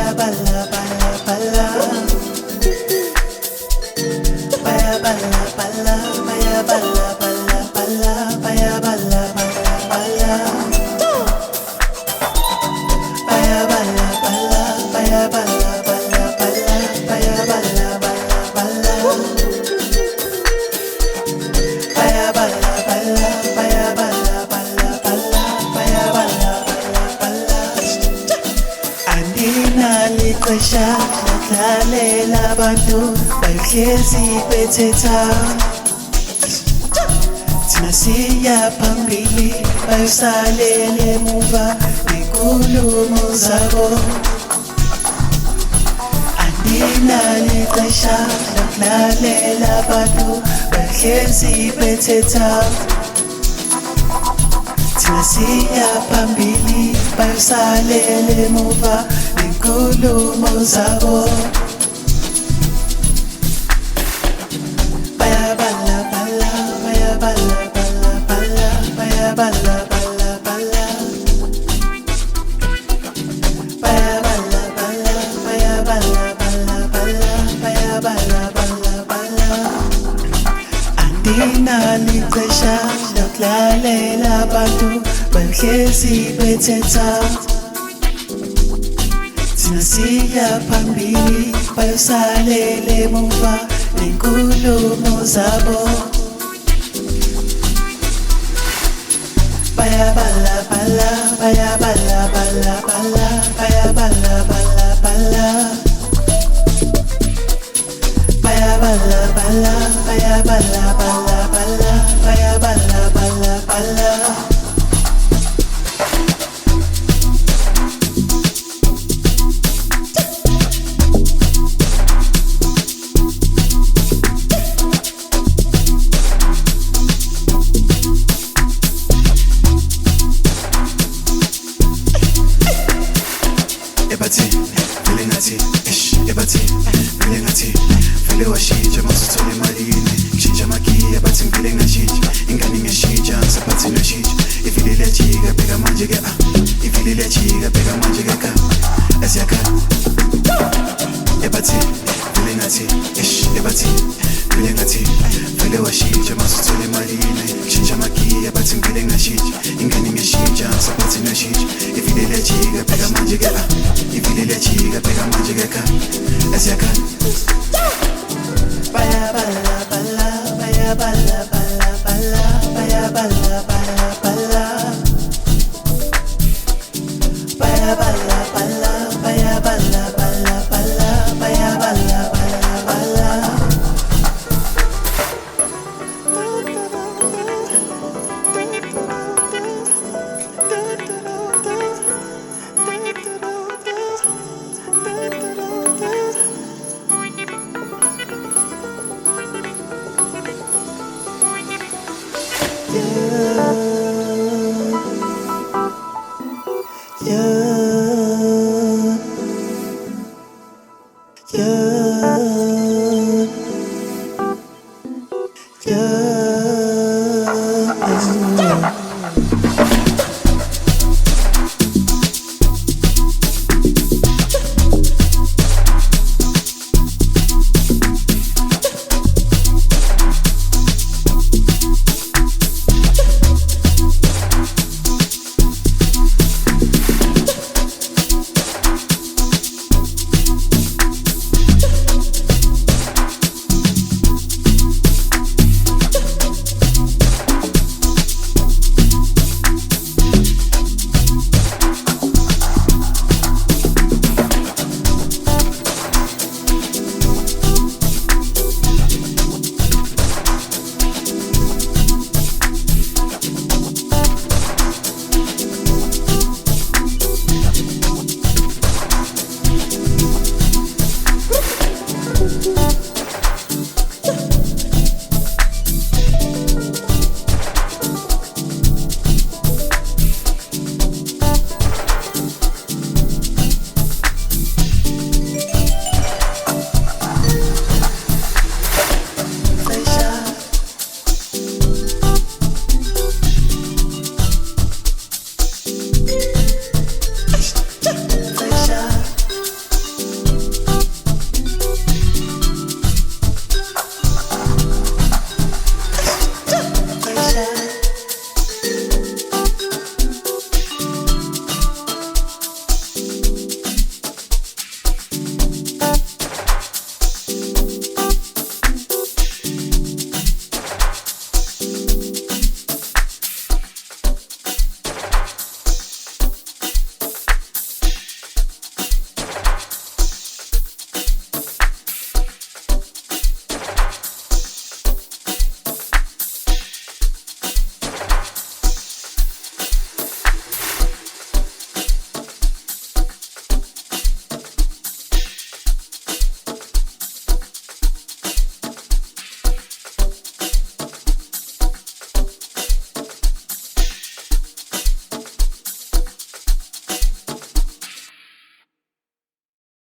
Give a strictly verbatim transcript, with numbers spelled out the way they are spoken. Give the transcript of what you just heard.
bala bala bala. Baya bala bala, baya bala bala bala, baya bala bala bala. Baya bala bala, baya bala bala bala, baya bala bala bala. Baya bala bala, baya bala bala bala, baya bala bala bala. Andinalixesha lokudlalela abantu bayohlezi bethetha. Thina siya phambili bayosalela emuva ngenkulumo zabo. Andinalixesha lokudlalela abantu bayohlezi bethetha. Thina siya phambili bayosalela emuva ngenkulumo zabo. Baya bala bala, baya bala bala bala, baya bala bala bala. Baya bala bala, baya bala bala bala, baya bala bala bala. Andinalixesha lokudlalela abantu bayohlezi bethetha. Thina siya phambili bayosalela emuva ngenkulumo zabo. Baya bala bala, baya bala bala bala, baya bala bala bala. Baya bala bala, baya bala bala bala, baya bala bala bala. Ebati, feeling ati, ish, ebati, feeling ati, feeling washija, masutole malini, shija maki, ebati, feeling ashija, ingani ngeshija, sapati no shija, ifili lechiga, pega manjiga, ifili lechiga, pega manjiga ka, esyaka. Ebati, feeling ati, ish, ebati, feeling ati, feeling washija, masutole malini, shija maki, ebati, feeling ashija, ingani ngeshija, sapati no shija, ifili lechiga, pega manjiga. Ifili lechiga pega manjiga ka esyaka. Baya bala bala, baya bala bala bala, baya bala bala bala. Baya bala bala, baya bala bala bala, baya bala bala bala. Yeah, yeah, yeah.